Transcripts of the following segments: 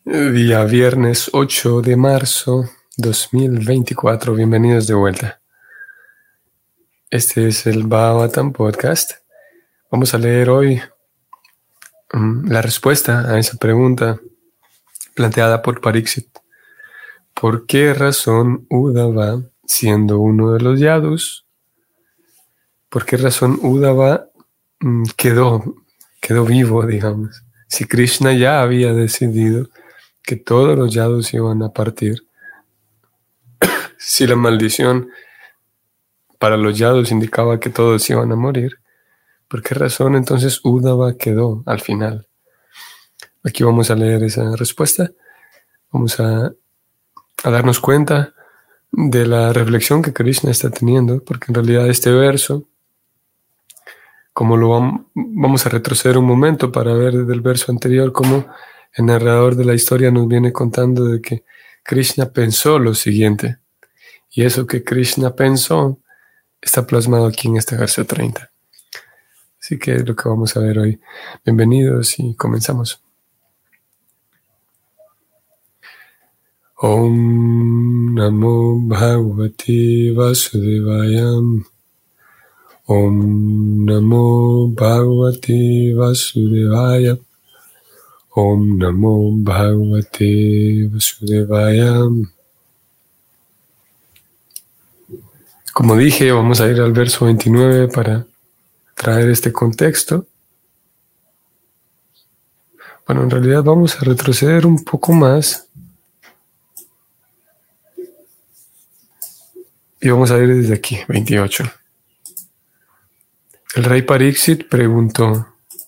Día viernes 8 de marzo 2024. Bienvenidos de vuelta. Este es el Bhagavatam Podcast. Vamos a leer hoy la respuesta a esa pregunta planteada por Pariksit. ¿Por qué razón Uddhava, siendo uno de los yadus, por qué razón Uddhava quedó vivo, digamos? Si Krishna ya había decidido que todos los yadus iban a partir, si la maldición para los yadus indicaba que todos iban a morir, ¿por qué razón entonces Uddhava quedó al final? Aquí vamos a leer esa respuesta. Vamos a darnos cuenta de la reflexión que Krishna está teniendo, porque en realidad este verso, como vamos a retroceder un momento para ver desde el verso anterior cómo el narrador de la historia nos viene contando de que Krishna pensó lo siguiente, y eso que Krishna pensó está plasmado aquí en este verso 30. Así que es lo que vamos a ver hoy. Bienvenidos y comenzamos. Om Namo Bhagavate Vasudevaya. Om Namo Bhagavate Vasudevaya. Om Namo Bhagavate Vasudevaya. Como dije, vamos a ir al verso 29 para traer este contexto. Bueno, en realidad vamos a retroceder un poco más y vamos a ir desde aquí, 28. El rey Pariksit preguntó: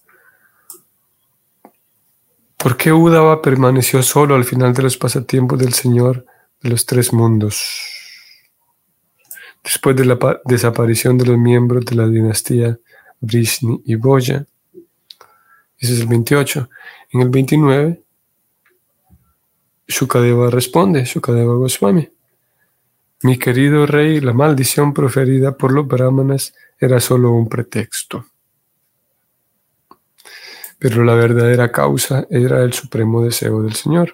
¿por qué Uddhava permaneció solo al final de los pasatiempos del Señor de los tres mundos? Después de la desaparición de los miembros de la dinastía Vrishni y Boya. Ese es el 28. En el 29, Shukadeva responde, Shukadeva Goswami: mi querido rey, la maldición proferida por los brahmanas era solo un pretexto. Pero la verdadera causa era el supremo deseo del Señor.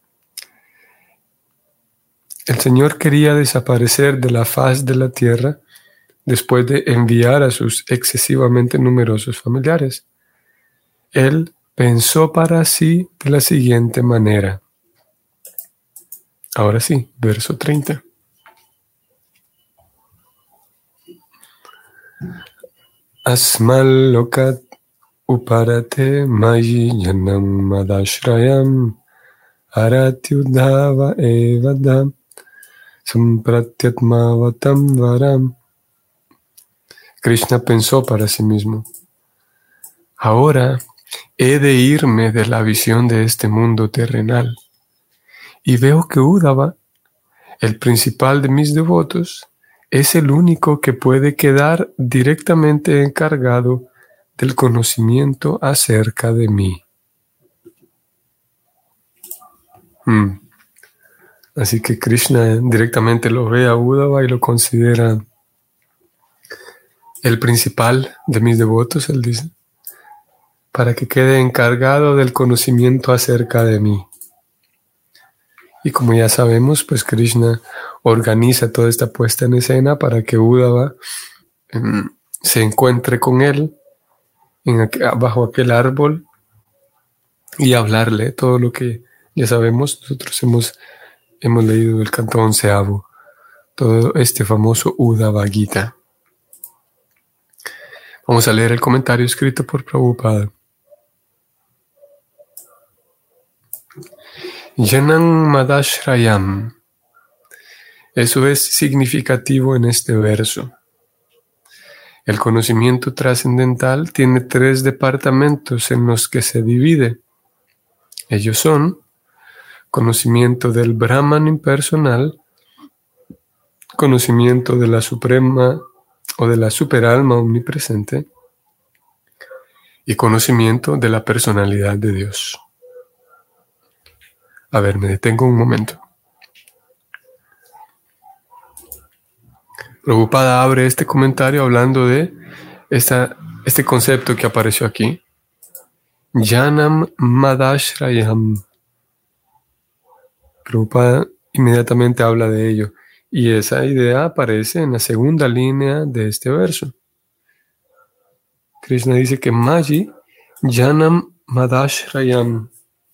El Señor quería desaparecer de la faz de la tierra después de enviar a sus excesivamente numerosos familiares. Él pensó para sí de la siguiente manera. Ahora sí, verso 30. Asmal lokat uparate mayi janam madashrayam arati Uddhava evadam sampratyatmavatam varam. Krishna pensó para sí mismo: ahora he de irme de la visión de este mundo terrenal y veo que Uddhava, el principal de mis devotos, es el único que puede quedar directamente encargado del conocimiento acerca de mí. Así que Krishna directamente lo ve a Uddhava y lo considera el principal de mis devotos, él dice, para que quede encargado del conocimiento acerca de mí. Y como ya sabemos, pues Krishna organiza toda esta puesta en escena para que Uddhava se encuentre con él bajo aquel árbol y hablarle todo lo que ya sabemos. Nosotros hemos leído el canto 11avo, todo este famoso Uddhava Gita. Vamos a leer el comentario escrito por Prabhupada. Janam Madashrayam. Eso es significativo en este verso. El conocimiento trascendental tiene 3 departamentos en los que se divide. Ellos son conocimiento del Brahman impersonal, conocimiento de la suprema o de la superalma omnipresente y conocimiento de la personalidad de Dios. A ver, me detengo un momento. Prabhupada abre este comentario hablando de este concepto que apareció aquí. Janam Madashrayam. Prabhupada inmediatamente habla de ello. Y esa idea aparece en la segunda línea de este verso. Krishna dice que Maji Janam Madashrayam.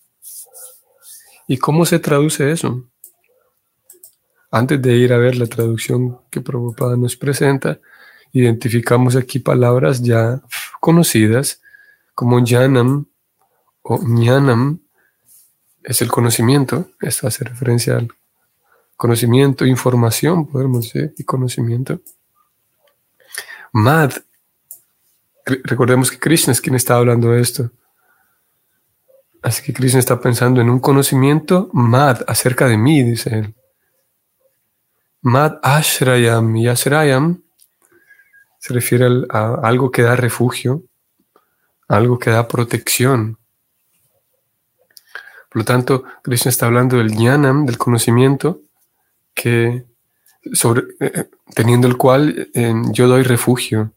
¿Y cómo se traduce eso? Antes de ir a ver la traducción que Prabhupada nos presenta, identificamos aquí palabras ya conocidas como Janam o Jnanam, es el conocimiento. Esto hace referencia al conocimiento, información, podemos decir, y conocimiento. Mad, recordemos que Krishna es quien está hablando de esto. Así que Krishna está pensando en un conocimiento Mad, acerca de mí, dice él. Mad Ashrayam, y Ashrayam se refiere a algo que da refugio, algo que da protección. Por lo tanto, Krishna está hablando del jnanam, del conocimiento, que teniendo el cual yo doy refugio.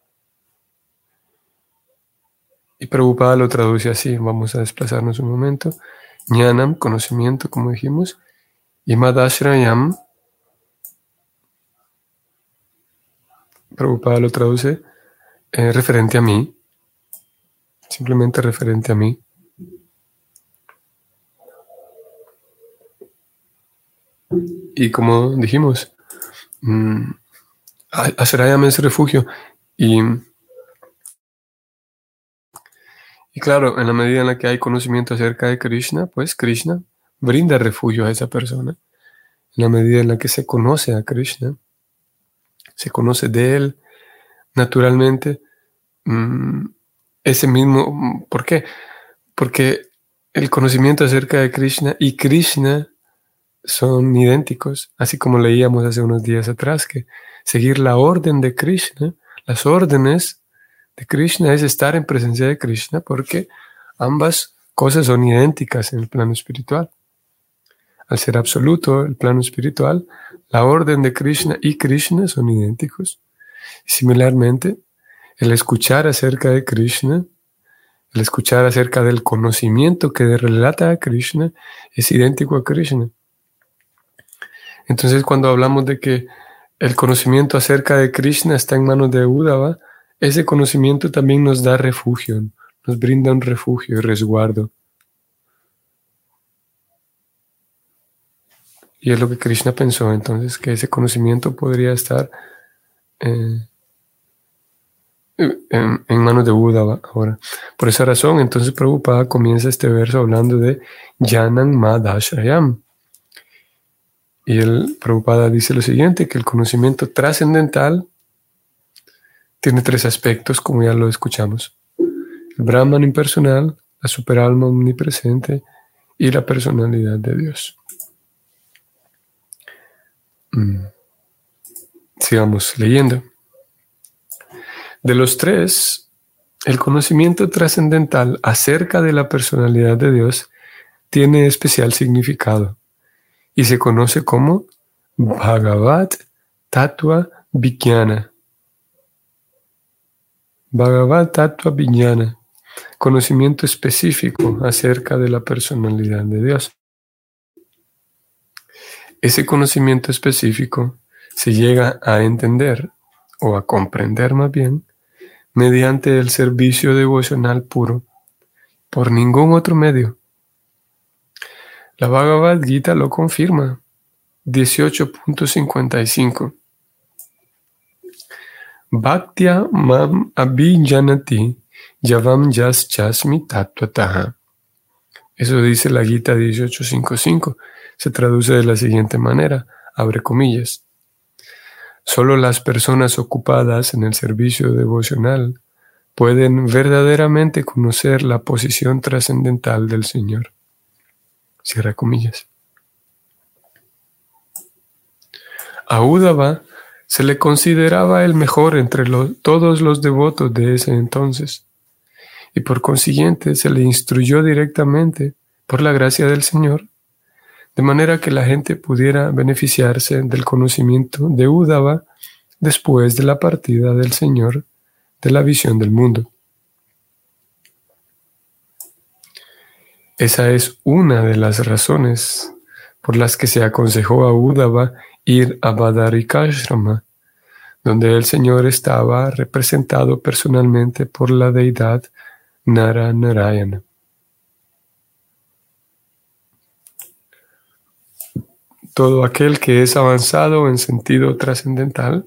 Y Prabhupada lo traduce así. Vamos a desplazarnos un momento. Jnanam, conocimiento, como dijimos. Y Madashrayam, Prabhupada lo traduce referente a mí. Simplemente referente a mí. Y como dijimos, Ashrayam es refugio. Y claro, en la medida en la que hay conocimiento acerca de Krishna, pues Krishna brinda refugio a esa persona. En la medida en la que se conoce a Krishna, se conoce de él, naturalmente, ese mismo, ¿por qué? Porque el conocimiento acerca de Krishna y Krishna son idénticos, así como leíamos hace unos días atrás, que seguir la orden de Krishna, las órdenes de Krishna es estar en presencia de Krishna, porque ambas cosas son idénticas en el plano espiritual. Al ser absoluto el plano espiritual, la orden de Krishna y Krishna son idénticos. Similarmente, el escuchar acerca de Krishna, el escuchar acerca del conocimiento que relata a Krishna, es idéntico a Krishna. Entonces, cuando hablamos de que el conocimiento acerca de Krishna está en manos de Uddhava, ese conocimiento también nos da refugio, nos brinda un refugio y resguardo. Y es lo que Krishna pensó entonces, que ese conocimiento podría estar en manos de Uddhava ahora. Por esa razón, entonces Prabhupada comienza este verso hablando de Janam Madashrayam. Y el Prabhupada dice lo siguiente, que el conocimiento trascendental tiene tres aspectos, como ya lo escuchamos. El Brahman impersonal, la superalma omnipresente y la personalidad de Dios. Sigamos leyendo. De los tres, el conocimiento trascendental acerca de la personalidad de Dios tiene especial significado y se conoce como Bhagavat Tattva Vijnana. Bhagavat Tattva Vijnana, conocimiento específico acerca de la personalidad de Dios. Ese conocimiento específico se llega a entender, o a comprender más bien, mediante el servicio devocional puro, por ningún otro medio. La Bhagavad Gita lo confirma, 18.55. Bhaktya mam abhijanati yavam yaschasmi tattvataha. Eso dice la Gita 18.55. Se traduce de la siguiente manera, abre comillas. Solo las personas ocupadas en el servicio devocional pueden verdaderamente conocer la posición trascendental del Señor. Cierra comillas. A Uddhava se le consideraba el mejor entre todos los devotos de ese entonces, y por consiguiente se le instruyó directamente por la gracia del Señor, de manera que la gente pudiera beneficiarse del conocimiento de Uddhava después de la partida del Señor de la visión del mundo. Esa es una de las razones por las que se aconsejó a Uddhava ir a Badarikashrama, donde el Señor estaba representado personalmente por la deidad Nara Narayana. Todo aquel que es avanzado en sentido trascendental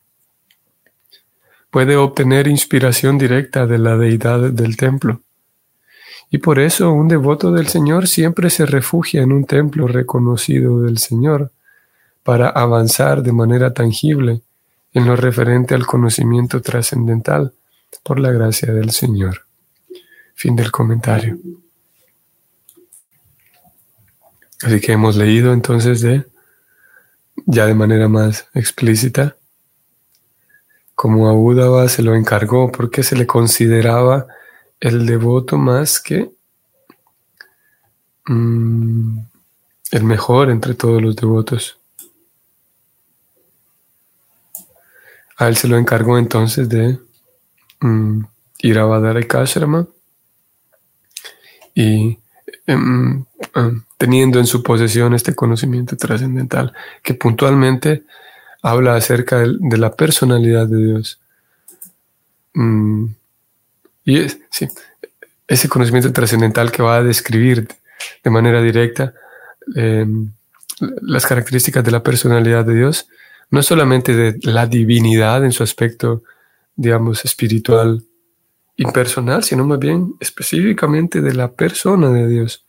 puede obtener inspiración directa de la deidad del templo. Y por eso un devoto del Señor siempre se refugia en un templo reconocido del Señor para avanzar de manera tangible en lo referente al conocimiento trascendental por la gracia del Señor. Fin del comentario. Así que hemos leído entonces ya de manera más explícita, como a Uddhava se lo encargó porque se le consideraba el devoto más que el mejor entre todos los devotos. A él se lo encargó entonces de ir a Badarikashrama y teniendo en su posesión este conocimiento trascendental que puntualmente habla acerca de la personalidad de Dios. Ese conocimiento trascendental que va a describir de manera directa las características de la personalidad de Dios, no solamente de la divinidad en su aspecto, digamos, espiritual, impersonal, sino más bien específicamente de la persona de Dios.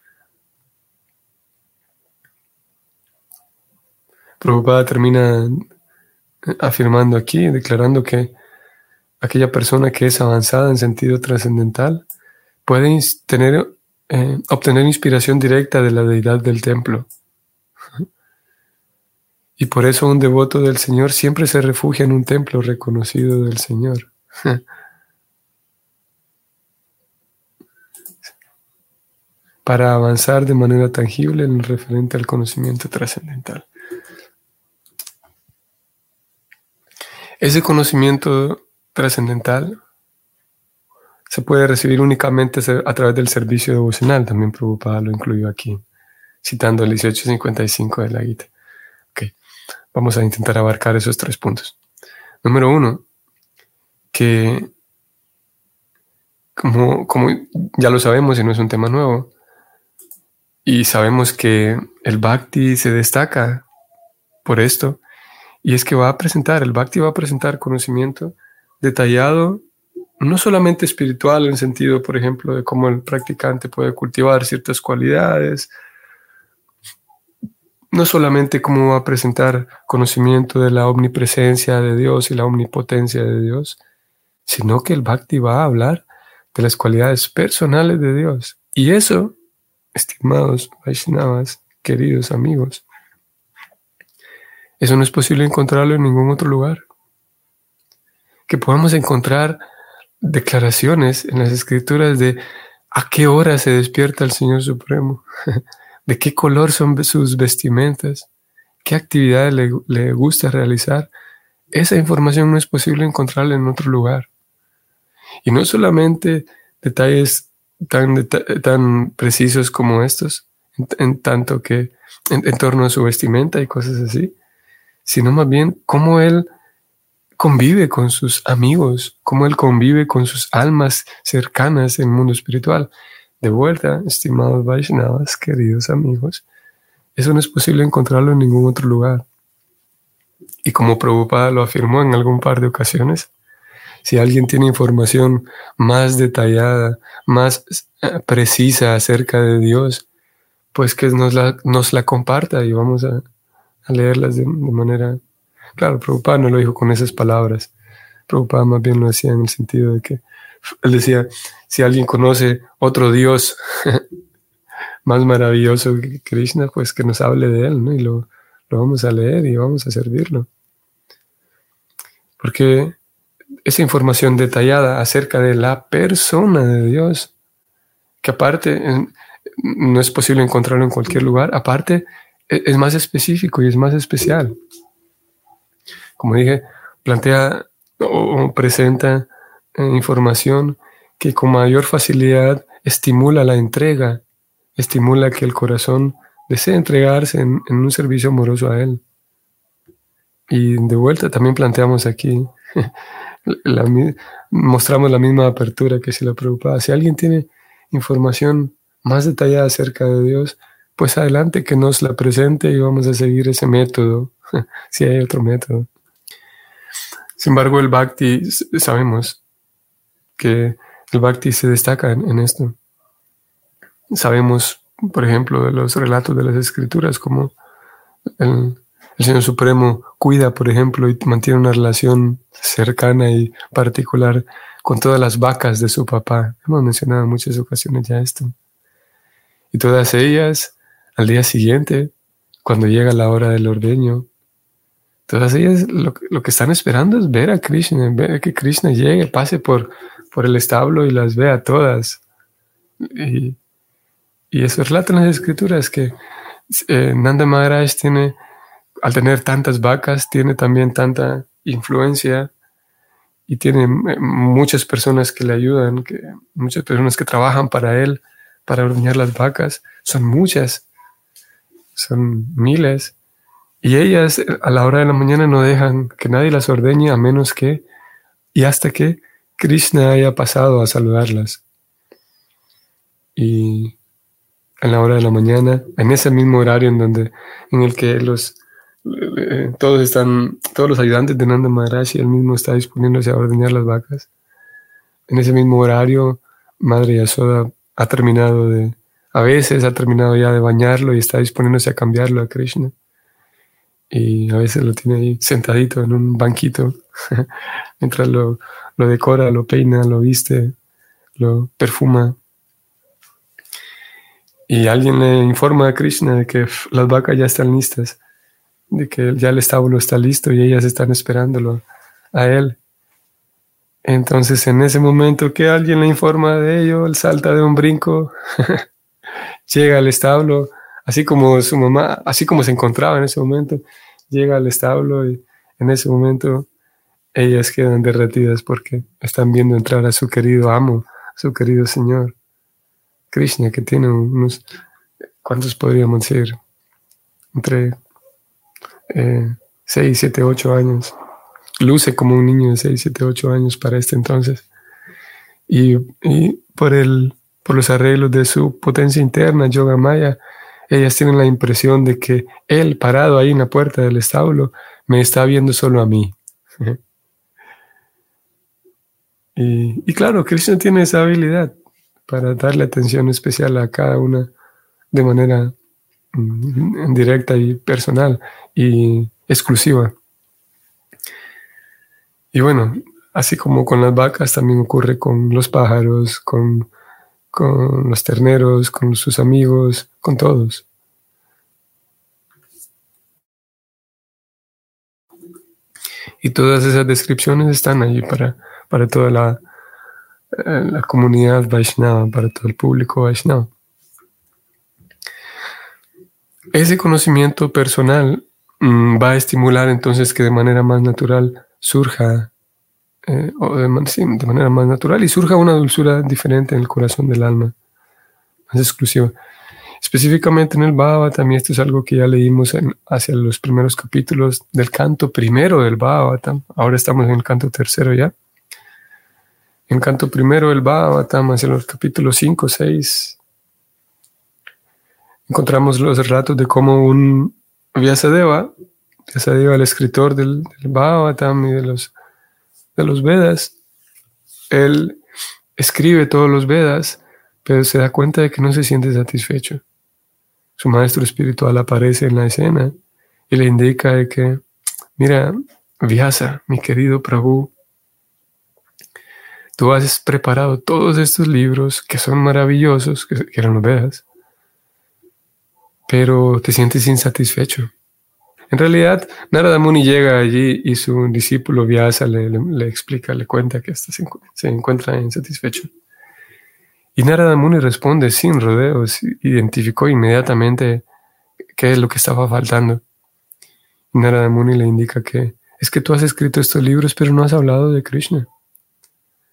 Prabhupada termina afirmando aquí, declarando que aquella persona que es avanzada en sentido trascendental puede obtener inspiración directa de la deidad del templo. Y por eso un devoto del Señor siempre se refugia en un templo reconocido del Señor. Para avanzar de manera tangible en lo referente al conocimiento trascendental. Ese conocimiento trascendental se puede recibir únicamente a través del servicio devocional. También Prabhupada lo incluyó aquí, citando el 1855 de la Gita. Okay. Vamos a intentar abarcar esos 3 puntos. Número 1, que como ya lo sabemos y no es un tema nuevo, y sabemos que el Bhakti se destaca por esto, y es que el Bhakti va a presentar conocimiento detallado, no solamente espiritual, en sentido, por ejemplo, de cómo el practicante puede cultivar ciertas cualidades, no solamente cómo va a presentar conocimiento de la omnipresencia de Dios y la omnipotencia de Dios, sino que el Bhakti va a hablar de las cualidades personales de Dios. Y eso, estimados Vaishnavas, queridos amigos, eso no es posible encontrarlo en ningún otro lugar. Que podamos encontrar declaraciones en las Escrituras de a qué hora se despierta el Señor Supremo, de qué color son sus vestimentas, qué actividades le gusta realizar. Esa información no es posible encontrarla en otro lugar. Y no solamente detalles tan precisos como estos, en tanto que en torno a su vestimenta y cosas así, sino más bien cómo él convive con sus amigos, cómo él convive con sus almas cercanas en el mundo espiritual. De vuelta, estimados Vaishnavas, queridos amigos, eso no es posible encontrarlo en ningún otro lugar. Y como Prabhupada lo afirmó en algún par de ocasiones, si alguien tiene información más detallada, más precisa acerca de Dios, pues que nos la comparta y vamos a leerlas de manera... Claro, Prabhupada no lo dijo con esas palabras. Prabhupada más bien lo decía en el sentido de que él decía, si alguien conoce otro Dios más maravilloso que Krishna, pues que nos hable de él, ¿no? Y lo vamos a leer y vamos a servirlo. Porque esa información detallada acerca de la persona de Dios, que aparte no es posible encontrarlo en cualquier lugar, aparte es más específico y es más especial. Como dije, plantea o presenta información que con mayor facilidad estimula la entrega, estimula que el corazón desea entregarse en un servicio amoroso a Él. Y de vuelta también planteamos aquí, la, mostramos la misma apertura que si la Prabhupada. Si alguien tiene información más detallada acerca de Dios, pues adelante que nos la presente y vamos a seguir ese método, si hay otro método. Sin embargo, el Bhakti, sabemos que el Bhakti se destaca en esto. Sabemos, por ejemplo, de los relatos de las Escrituras, como el Señor Supremo cuida, por ejemplo, y mantiene una relación cercana y particular con todas las vacas de su papá. Hemos mencionado en muchas ocasiones ya esto. Y todas ellas, al día siguiente, cuando llega la hora del ordeño, todas ellas lo que están esperando es ver a Krishna, ver que Krishna llegue, pase por el establo y las vea todas. Y eso relata en las Escrituras que Nanda Maharaj tiene, al tener tantas vacas, tiene también tanta influencia y tiene muchas personas que le ayudan, muchas personas que trabajan para él, para ordeñar las vacas. Son muchas, son miles. Y ellas a la hora de la mañana no dejan que nadie las ordeñe a menos que, y hasta que Krishna haya pasado a saludarlas. Y en la hora de la mañana, en ese mismo horario en el que todos los ayudantes de Nanda Maharaj y él mismo está disponiéndose a ordeñar las vacas, en ese mismo horario, Madre Yasoda a veces ha terminado ya de bañarlo y está disponiéndose a cambiarlo a Krishna. Y a veces lo tiene ahí sentadito en un banquito, mientras lo decora, lo peina, lo viste, lo perfuma. Y alguien le informa a Krishna de que las vacas ya están listas, de que ya el establo está listo y ellas están esperándolo a él. Entonces, en ese momento que alguien le informa de ello, él salta de un brinco, llega al establo, así como su mamá, así como se encontraba en ese momento, llega al establo y en ese momento ellas quedan derretidas porque están viendo entrar a su querido amo, a su querido Señor, Krishna, que tiene unos, ¿cuántos podríamos decir? Entre 6, 7, 8 años. Luce como un niño de 6, 7, 8 años para este entonces. Y por los arreglos de su potencia interna, Yoga Maya, ellas tienen la impresión de que él, parado ahí en la puerta del establo, me está viendo solo a mí. Y claro, Krishna tiene esa habilidad para darle atención especial a cada una de manera directa y personal y exclusiva. Y bueno, así como con las vacas, también ocurre con los pájaros, con los terneros, con sus amigos, con todos. Y todas esas descripciones están allí para toda la comunidad Vaishnava, para todo el público Vaishnava. Ese conocimiento personal va a estimular entonces que de manera más natural surja, de manera más natural, y surja una dulzura diferente en el corazón del alma, más exclusiva. Específicamente en el Bhagavatam, y esto es algo que ya leímos hacia los primeros capítulos del canto primero del Bhagavatam. Ahora estamos en el canto tercero ya. En el canto primero del Bhagavatam, hacia los capítulos 5, 6, encontramos los relatos de cómo un Vyasadeva, el escritor del Bhagavatam y de los Vedas, él escribe todos los Vedas, pero se da cuenta de que no se siente satisfecho. Su maestro espiritual aparece en la escena y le indica de que, mira, Vyasa, mi querido Prabhu, tú has preparado todos estos libros que son maravillosos, que eran los Vedas, pero te sientes insatisfecho. En realidad, Narada Muni llega allí y su discípulo Vyasa le explica, le cuenta que se encuentra insatisfecho. Y Narada Muni responde sin rodeos, identificó inmediatamente qué es lo que estaba faltando. Y Narada Muni le indica que es que tú has escrito estos libros, pero no has hablado de Krishna.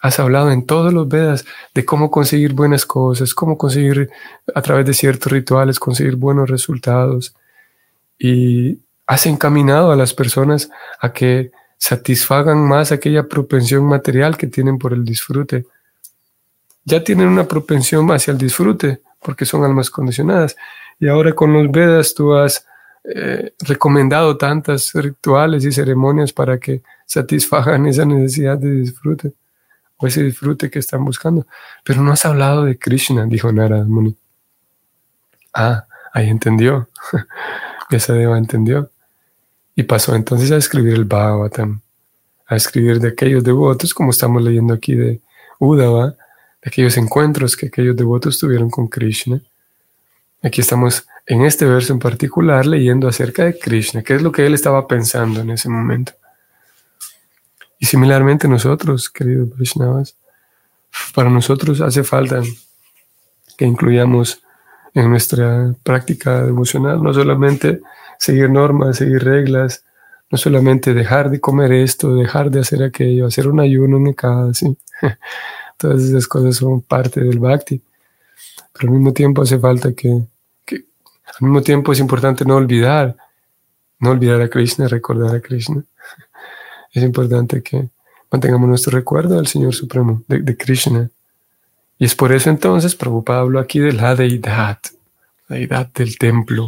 Has hablado en todos los Vedas de cómo conseguir buenas cosas, cómo conseguir a través de ciertos rituales, conseguir buenos resultados. Y has encaminado a las personas a que satisfagan más aquella propensión material que tienen por el disfrute. Ya tienen una propensión hacia el disfrute porque son almas condicionadas. Y ahora con los Vedas tú has recomendado tantas rituales y ceremonias para que satisfagan esa necesidad de disfrute o ese disfrute que están buscando. Pero no has hablado de Krishna, dijo Narada Muni. Ah, ahí entendió. Vyasadeva entendió. Y pasó entonces a escribir el Bhagavatam, a escribir de aquellos devotos, como estamos leyendo aquí de Uddhava, de aquellos encuentros que aquellos devotos tuvieron con Krishna. Aquí estamos en este verso en particular leyendo acerca de Krishna, qué es lo que él estaba pensando en ese momento. Y similarmente nosotros, queridos Vaishnavas, para nosotros hace falta que incluyamos en nuestra práctica devocional no solamente seguir normas, seguir reglas, no solamente dejar de comer esto, dejar de hacer aquello, hacer un ayuno en cada, ¿sí? Todas esas cosas son parte del bhakti. Pero al mismo tiempo hace falta que al mismo tiempo es importante no olvidar a Krishna, recordar a Krishna. Es importante que mantengamos nuestro recuerdo del Señor Supremo, de Krishna. Y es por eso entonces Prabhupada habló aquí de la deidad del templo.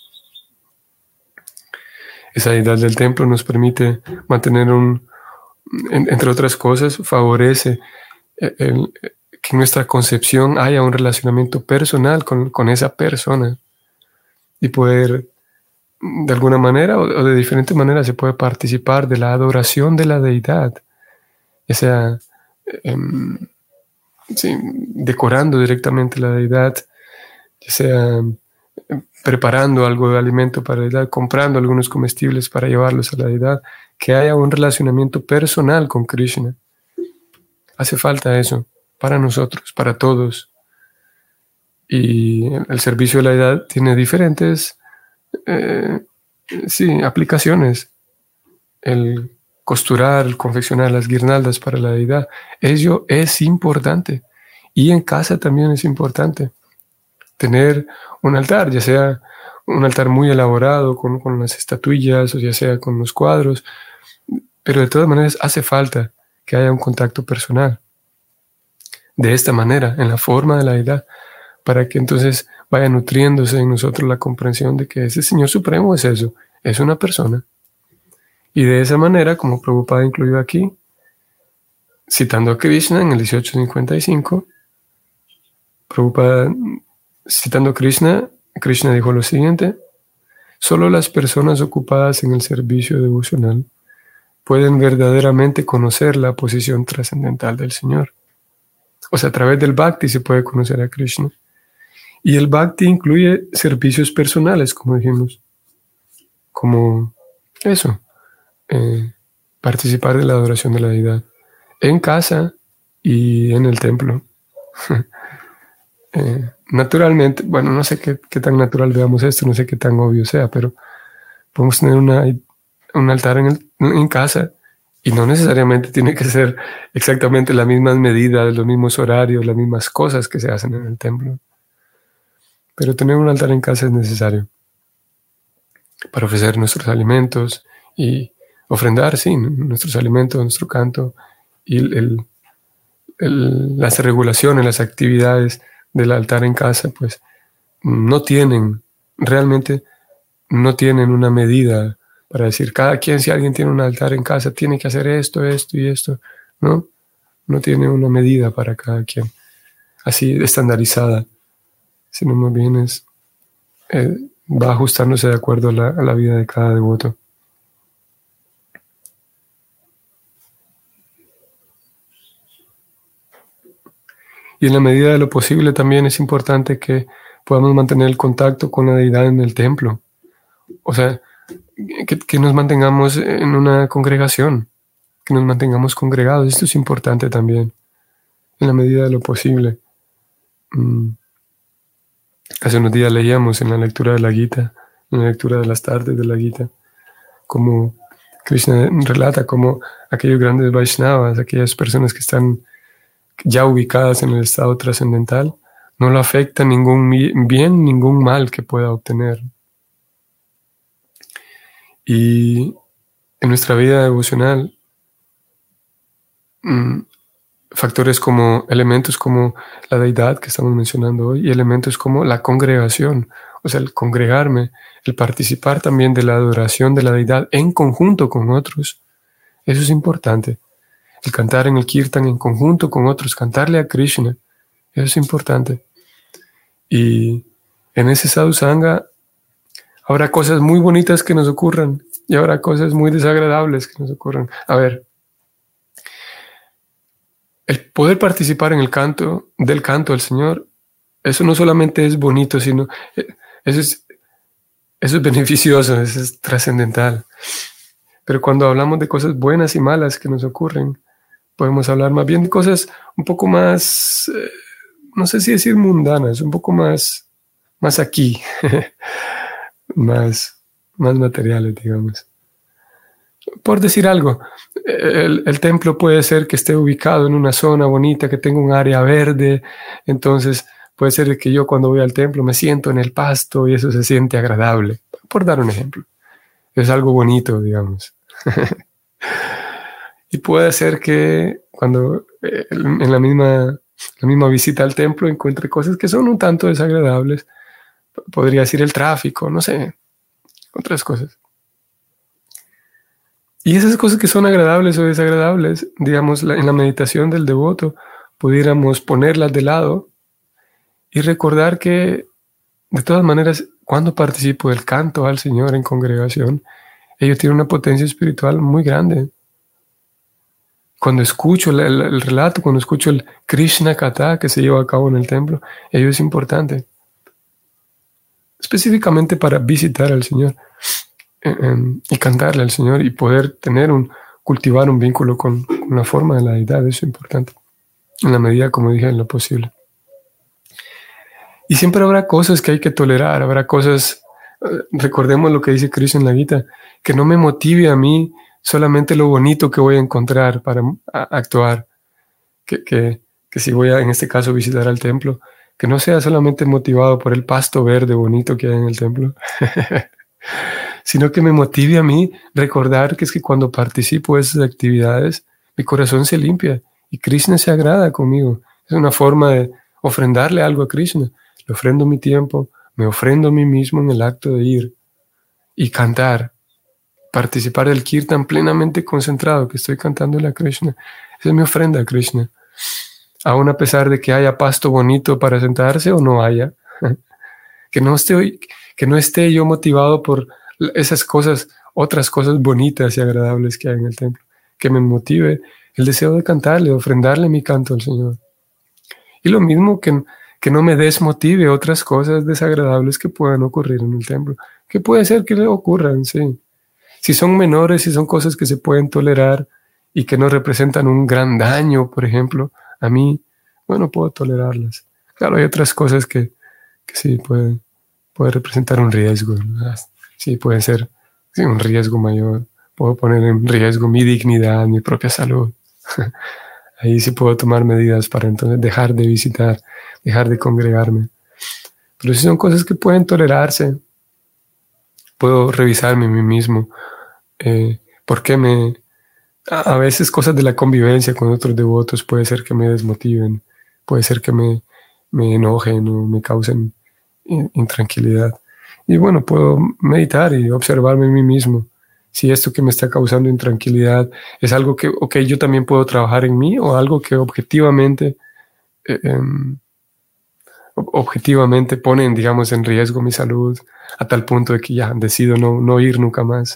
Esa deidad del templo nos permite mantener entre otras cosas, favorece que en nuestra concepción haya un relacionamiento personal con esa persona y poder, de alguna manera o de diferente manera, se puede participar de la adoración de la deidad, ya sea decorando directamente la deidad, ya sea preparando algo de alimento para la deidad, comprando algunos comestibles para llevarlos a la deidad, que haya un relacionamiento personal con Krishna. Hace falta eso para nosotros, para todos. Y el servicio de la deidad tiene diferentes aplicaciones. El costurar, el confeccionar las guirnaldas para la deidad, ello es importante. Y en casa también es importante tener un altar, ya sea un altar muy elaborado con las estatuillas o ya sea con los cuadros, pero de todas maneras hace falta que haya un contacto personal de esta manera, en la forma de la deidad, para que entonces vaya nutriéndose en nosotros la comprensión de que ese Señor Supremo es eso, es una persona. Y de esa manera, como Prabhupada incluyó aquí, citando a Krishna en el 1855, Prabhupada, citando a Krishna dijo lo siguiente: solo las personas ocupadas en el servicio devocional pueden verdaderamente conocer la posición trascendental del Señor. O sea, a través del bhakti se puede conocer a Krishna. Y el bhakti incluye servicios personales, como dijimos, como eso, participar de la adoración de la deidad en casa y en el templo. Naturalmente, bueno, no sé qué tan natural veamos esto, no sé qué tan obvio sea, pero podemos tener un altar en casa y no necesariamente tiene que ser exactamente las mismas medidas, los mismos horarios, las mismas cosas que se hacen en el templo. Pero tener un altar en casa es necesario para ofrecer nuestros alimentos y ofrendar, sí, nuestros alimentos, nuestro canto y las regulaciones, las actividades del altar en casa, pues realmente no tienen una medida para decir cada quien, si alguien tiene un altar en casa, tiene que hacer esto, esto y esto. No tiene una medida para cada quien, así estandarizada, sino más bien va ajustándose de acuerdo a la vida de cada devoto. Y en la medida de lo posible también es importante que podamos mantener el contacto con la deidad en el templo. O sea, que nos mantengamos en una congregación, que nos mantengamos congregados. Esto es importante también, en la medida de lo posible. Hace unos días leíamos en la lectura de la Gita, en la lectura de las tardes de la Gita, como Krishna relata cómo aquellos grandes Vaishnavas, aquellas personas que están ya ubicadas en el estado trascendental, no lo afecta ningún bien, ningún mal que pueda obtener. Y en nuestra vida devocional, factores como elementos como la deidad que estamos mencionando hoy y elementos como la congregación, o sea, el congregarme, el participar también de la adoración de la deidad en conjunto con otros, eso es importante. El cantar en el kirtan en conjunto con otros, cantarle a Krishna, eso es importante. Y en ese sadhusanga habrá cosas muy bonitas que nos ocurran y habrá cosas muy desagradables que nos ocurran. A ver, el poder participar en el canto, del canto al Señor, eso no solamente es bonito, sino eso es beneficioso, eso es trascendental. Pero cuando hablamos de cosas buenas y malas que nos ocurren, podemos hablar más bien de cosas un poco más, no sé si decir mundanas, un poco más aquí, más materiales, digamos. Por decir algo, el templo puede ser que esté ubicado en una zona bonita, que tenga un área verde, entonces puede ser que yo cuando voy al templo me siento en el pasto y eso se siente agradable, por dar un ejemplo. Es algo bonito, digamos. Y puede ser que cuando en la misma visita al templo encuentre cosas que son un tanto desagradables. Podría decir el tráfico, no sé, otras cosas. Y esas cosas que son agradables o desagradables, digamos, en la meditación del devoto, pudiéramos ponerlas de lado y recordar que, de todas maneras, cuando participo del canto al Señor en congregación, ello tiene una potencia espiritual muy grande. Cuando escucho el relato, cuando escucho el Krishna Katha que se lleva a cabo en el templo, ello es importante. Específicamente para visitar al Señor y cantarle al Señor y poder cultivar un vínculo con la forma de la deidad, eso es importante, en la medida, como dije, en lo posible. Y siempre habrá cosas que hay que tolerar, habrá cosas, recordemos lo que dice Krishna en la Gita, que no me motive a mí solamente lo bonito que voy a encontrar para actuar, que si voy a, en este caso, visitar al templo, que no sea solamente motivado por el pasto verde bonito que hay en el templo, sino que me motive a mí recordar que es que cuando participo de esas actividades, mi corazón se limpia y Krishna se agrada conmigo. Es una forma de ofrendarle algo a Krishna. Le ofrendo mi tiempo, me ofrendo a mí mismo en el acto de ir y cantar, participar del kirtan plenamente concentrado, que estoy cantándole a Krishna. Esa es mi ofrenda a Krishna. Aún a pesar de que haya pasto bonito para sentarse o no haya, que no esté yo motivado por esas cosas, otras cosas bonitas y agradables que hay en el templo, que me motive el deseo de cantarle, de ofrendarle mi canto al Señor. Y lo mismo que no me desmotive otras cosas desagradables que puedan ocurrir en el templo, que puede ser que le ocurran, sí. Si son menores, si son cosas que se pueden tolerar y que no representan un gran daño, por ejemplo, a mí, bueno, puedo tolerarlas. Claro, hay otras cosas que sí puede representar un riesgo, ¿verdad? Sí, puede ser un riesgo mayor. Puedo poner en riesgo mi dignidad, mi propia salud. Ahí sí puedo tomar medidas para entonces dejar de visitar, dejar de congregarme. Pero si son cosas que pueden tolerarse, puedo revisarme a mí mismo. ¿Por qué a veces cosas de la convivencia con otros devotos puede ser que me desmotiven, puede ser que me enojen o me causen intranquilidad? Y bueno, puedo meditar y observarme a mí mismo. Si esto que me está causando intranquilidad es algo que, yo también puedo trabajar en mí o algo que objetivamente ponen, digamos, en riesgo mi salud a tal punto de que ya decido no ir nunca más.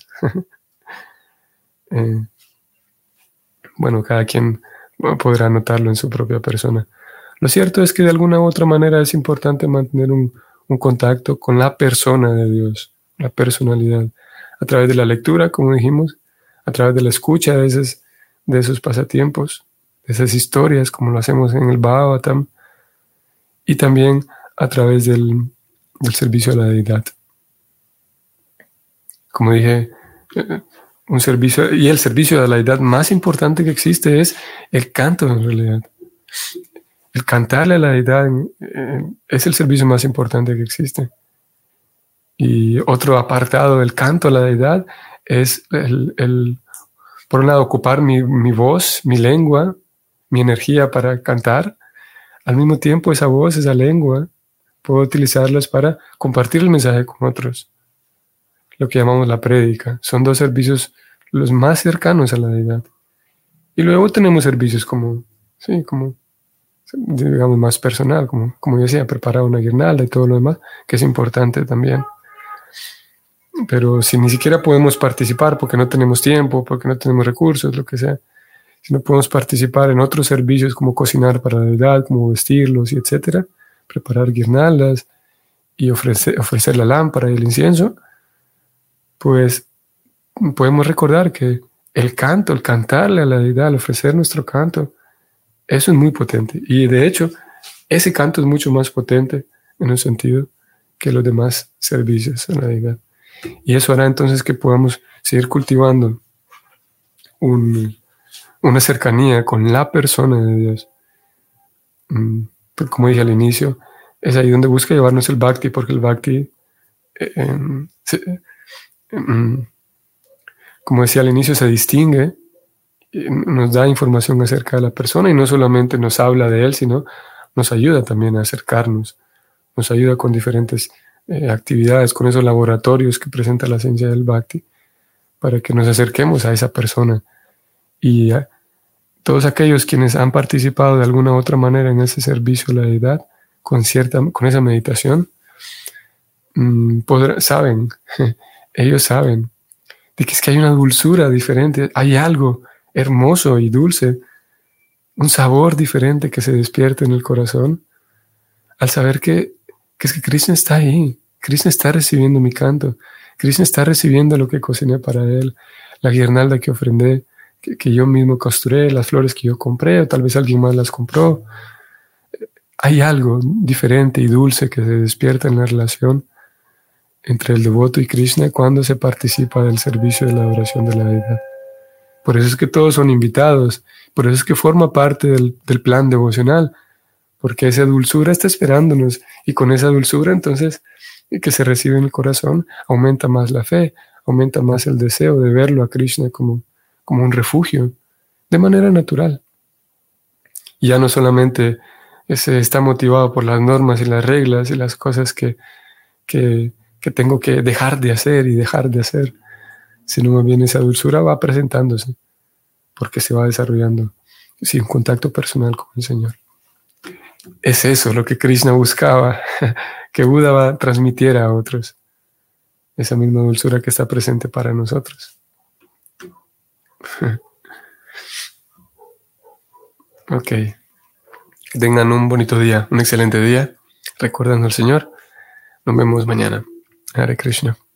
Bueno, cada quien podrá notarlo en su propia persona. Lo cierto es que de alguna u otra manera es importante mantener un contacto con la persona de Dios, la personalidad, a través de la lectura, como dijimos, a través de la escucha de esos pasatiempos, de esas historias, como lo hacemos en el Bhagavatam, y también a través del servicio a la deidad. Como dije, el servicio a la deidad más importante que existe es el canto, en realidad. El cantarle a la deidad es el servicio más importante que existe. Y otro apartado del canto a la deidad es por un lado, ocupar mi voz, mi lengua, mi energía para cantar. Al mismo tiempo, esa voz, esa lengua, puedo utilizarlas para compartir el mensaje con otros. Lo que llamamos la prédica. Son dos servicios los más cercanos a la deidad. Y luego tenemos servicios como digamos, más personal, como yo decía, preparar una guirnalda y todo lo demás, que es importante también. Pero si ni siquiera podemos participar porque no tenemos tiempo, porque no tenemos recursos, lo que sea, si no podemos participar en otros servicios como cocinar para la deidad, como vestirlos y etcétera, preparar guirnaldas y ofrecer la lámpara y el incienso, pues podemos recordar que el canto, el cantarle a la deidad, el ofrecer nuestro canto, eso es muy potente. Y de hecho, ese canto es mucho más potente en un sentido que los demás servicios a la deidad. Y eso hará entonces que podamos seguir cultivando una cercanía con la persona de Dios. Pues como dije al inicio, es ahí donde busca llevarnos el bhakti, porque el bhakti, como decía al inicio, se distingue, nos da información acerca de la persona y no solamente nos habla de él, sino nos ayuda también a acercarnos, nos ayuda con diferentes actividades, con esos laboratorios que presenta la ciencia del bhakti, para que nos acerquemos a esa persona. Y todos aquellos quienes han participado de alguna u otra manera en ese servicio a la deidad, con esa meditación, saben, ellos saben, de que es que hay una dulzura diferente, hay algo hermoso y dulce, un sabor diferente que se despierta en el corazón, al saber que es que Krishna está ahí, Krishna está recibiendo mi canto, Krishna está recibiendo lo que cociné para él, la guirnalda que ofrendé, que yo mismo costuré, las flores que yo compré, o tal vez alguien más las compró. Hay algo diferente y dulce que se despierta en la relación entre el devoto y Krishna cuando se participa del servicio de la adoración de la deidad. Por eso es que todos son invitados, por eso es que forma parte del plan devocional, porque esa dulzura está esperándonos, y con esa dulzura entonces que se recibe en el corazón aumenta más la fe, aumenta más el deseo de verlo a Krishna como un refugio, de manera natural. Y ya no solamente se está motivado por las normas y las reglas y las cosas que tengo que dejar de hacer, sino más bien esa dulzura va presentándose, porque se va desarrollando sin contacto personal con el Señor. Es eso lo que Krishna buscaba, que Buda transmitiera a otros, esa misma dulzura que está presente para nosotros. Ok, que tengan un bonito día, un excelente día, recordando al Señor. Nos vemos mañana. Hare Krishna.